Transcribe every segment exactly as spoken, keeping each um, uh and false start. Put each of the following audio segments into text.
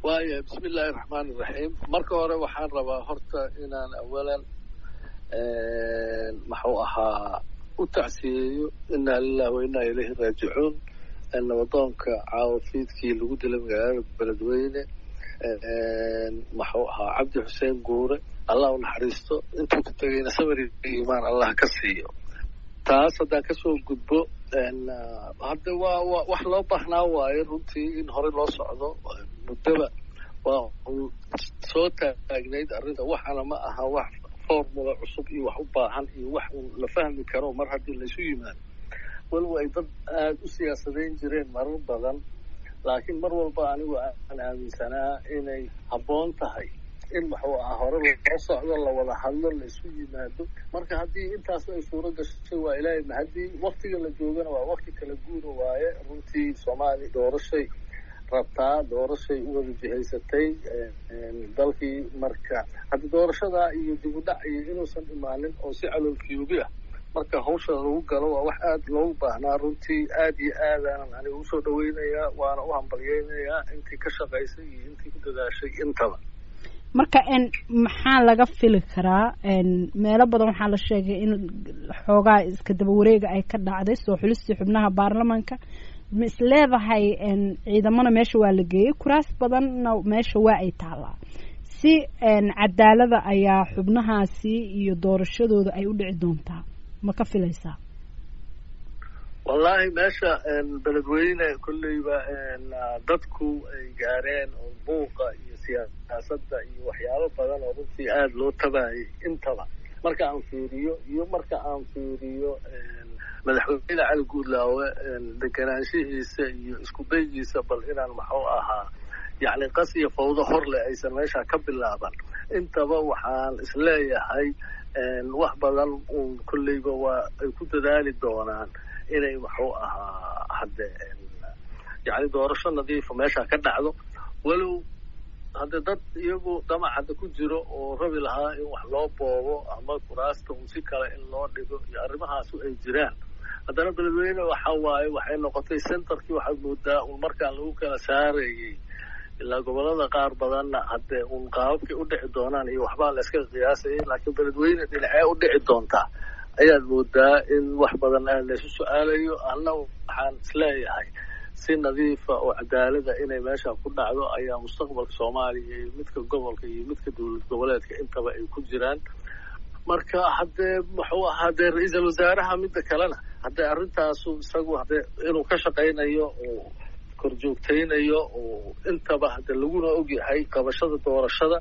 واي بسم الله الرحمن الرحيم marka hore waxaan rabaa horta inaan awalan ee maxuu ahaa u tacsiyeeyo inna lillahi wa inna ilayhi raaji'uun in wadanka caafimaadkii lagu dilay magaalada Beledweyne ee maxuu ahaa Cabdi Xuseen Guure Allah u naxariisto intuu ka tagayna sabri iimaan Allah ka siiyo taas hadda ka soo gudbo in hadda waa wax loo baahnaa waaye runtii in hore loo socdo mudaba waa soo taagnayd arrinta waxana ma aha wax formula cusub iyo wax u baahan iyo wax la fahmi karo mar haddii la isu yimaado walow ay dad aad u siyaasadeyn jireen marar badan laakiin mar walba anigu aan aaminsanaa inay habboon tahay in maxuu ahaa hore loo socdo la wada hadlo la isu yimaado marka haddii intaas ay suuro gashay waa ilaahay mahadii waqtiga la joogana waa waqti kala guur waaye runtii Soomaali doorashay rabtaa doorashay u wada jihaysatay dalkii marka hadda doorashada iyo dib u dhac iyo inuusan imaanin oo si caloolkiyuubi ah marka hawsha lagu galo waa wax aad loogu baahnaa runtii aad iyo aad aan anigu u soo dhaweynayaa waana u hambalyeynayaa intii ka shaqaysay iyo intii ku dadaashay intaba marka in maxaa laga fili karaa in meelo badan waxaa la sheegay in xoogaa iska daba wareega ay ka dhacday soo xulistii xubnaha baarlamaanka ma isleedahay in ciidamada meesha waa la geeyay kuraas badanna meesha waa ay taalaa si cadaalada ayaa xubnahaasi iyo doorashadooda ay u dhici doontaa ma ka filaysaa wallahi meesha Beledweyne kulliba dadku ay gaareen oo buuqa iyo siyaasadda iyo waxyaabo badan oo runtii aad loo tabaayay intaba marka aan fiiriyo iyo marka aan fiiriyo madaxweyne Cali Guudlaawe deganaanshihiisa iyo isku daygiisa bal inaan maxuu ahaa yacni qas iyo fawdo hor leh aysan meesha ka bilaaban intaba waxaan isleeyahay wax badan oo kulliba waa ay ku dadaali doonaan inay maxuu ahaa hadda yacni doorasho nadiif meesha ka dhacdo walow hadda dad iyagu damacada ku jiro oo rabi lahaa in wax loo boobo ama kuraasta si kale in loo dhigo iyo arrimahaas ay jiraan haddana Beledweyne waxa waaye waxay noqotay centerkii waxa moodaa uu markaa lagu kala saarayay ilaa gobolada qaar badanna hadda uu qaabkii u dhici doonaan iyo waxba la iska qiyaasay laakiin Beledweyne dhinacay u dhici doontaa ayaad moodaa in wax badan aan la isu su'aalayo anna waxaan isleeyahay si nadiifa oo cadaalada inay meesha ku dhacdo ayaa mustaqbalka Soomaaliya iyo midka gobolka iyo midka dawlad goboleedka intaba ay ku jiraan marka hadda wuxuu ahaa ra'iisul wasaaraha midda kalena hadda arintaasu isagu hadda inuu ka shaqeynayo oo korjoogteynayo oo intaba hadda laguna og yahay qabashada doorashada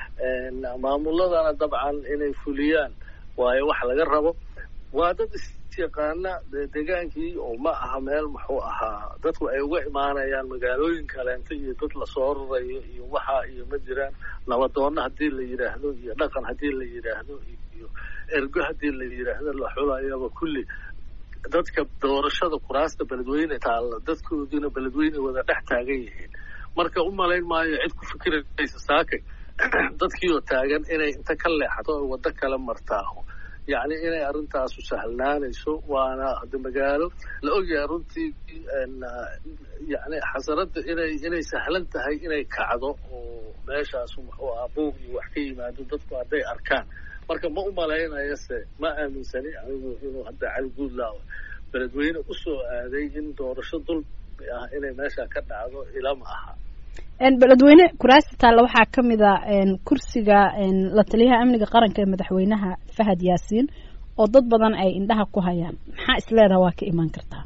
maamuladana dabcan inay fuliyaan waayo wax laga rabo waa dad yaqaana deegaankii oo ma aha meel muxuu ahaa dadku ay uga imaanayaan magaalooyin kaleenta iyo dad la soo rarayo iyo waxa iyo ma jiraan nabadoonna haddii la yiraahdo iyo dhaqan haddii la yiraahdo iyo ergo haddii la yiraahdo la xulayaba kulli dadka doorashada kuraasta Beledweyne taala dadkoodina Beledweyne wada dhex taagan yihiin marka u malayn maayo cid ku fikiraysa saakay dadkii oo taagan inay inta ka leexato oo wada kala martaaho يعني إني أرنتها سهلنا نشو وأنا هذا مجاله لو جاء أرنتي إن يعني حصلت إني إني سهلتها هي إني كعضو وماشى سمح وأبوه وحكي ما ضدك بعدي أركان مركب ما أملاين يس ما من سنة يعني إنه هذا على جود لا Beledweyne usoo aaday in doorashadu ah inay meesha ka dhacdo ilaa ma aha een Beledweyne kuraasta taala waxa kamid ah een kursiga een la taliyaha amniga qaranka ee madaxweynaha Fahad Yaasiin oo dad badan ay indhaha ku hayaan maxaa isleedahay waa ka iman kartaa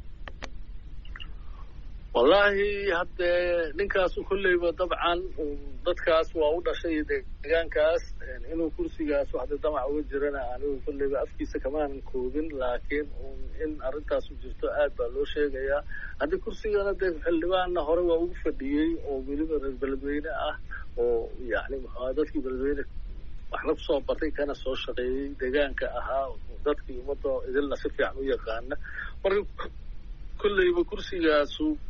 wallahi hadda ninkaas kullayba dabcan dadkaas waa u dhashay deegaankaas inuu kursigaas hadda damac uga jirana anigu kullayba afkiisa kamaan koobin laakiin in arintaas jirto aad baa loo sheegayaa hadda kursigana xildhibaanna hore waa ugu fadhiyay oo weliba reer Beledweyne ah oo yaani dadkii Beledweyne waxna ku soo batay kana soo shaqeeyay deegaanka ahaa dadkii umada idilna si fiican u yaqaana marka kullayba kursigaas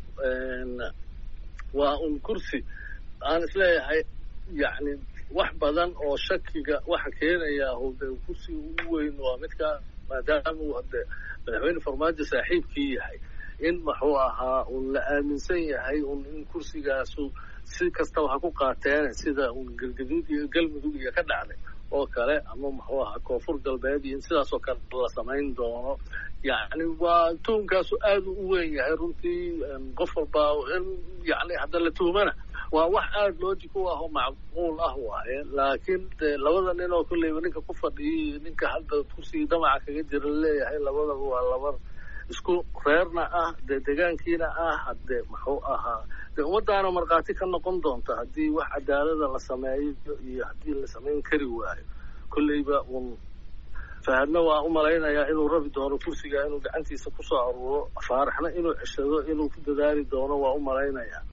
waa un kursi aan isleeyahay yani wax badan oo shakiga waxa keenaya howda kursi ugu weyn waa midka maadaama uu hadda madaxweyne farmaajo saaxiibkii yahay in wuxuu ahaa uu la aaminsan yahay in kursigaasu si kasta waxa ku qaateen sida un galgaduud iyo galmudug iyo ka dhacday oo kale ama muxuu ahaa koonfur galbeed iyo sidaas oo kale la samayn doono yacni waa tuunkaasu aad u weyn yahay runtii qof walba in yacni hadda la tuumana waa wax aad logic u ah oo macquul ah waaye laakiin labada nin oo kolleyba ninka ku fadhiyay ninka hadda kusii damaca kaga jira leeyahay labadaba waa laba isku reerna ah dee deegaankiina ah hadde muxuu ahaa dee ummadaana markhaati ka noqon doonta haddii wax cadaalada la sameeyo iyo haddii la samayn kari waayo kolleyba un fahadna waa u malaynayaa inuu rabi doono kursiga inuu gacantiisa kusoo aruuro faaraxna inuu ceshado inuu ku dadaali doono waa u malaynayaa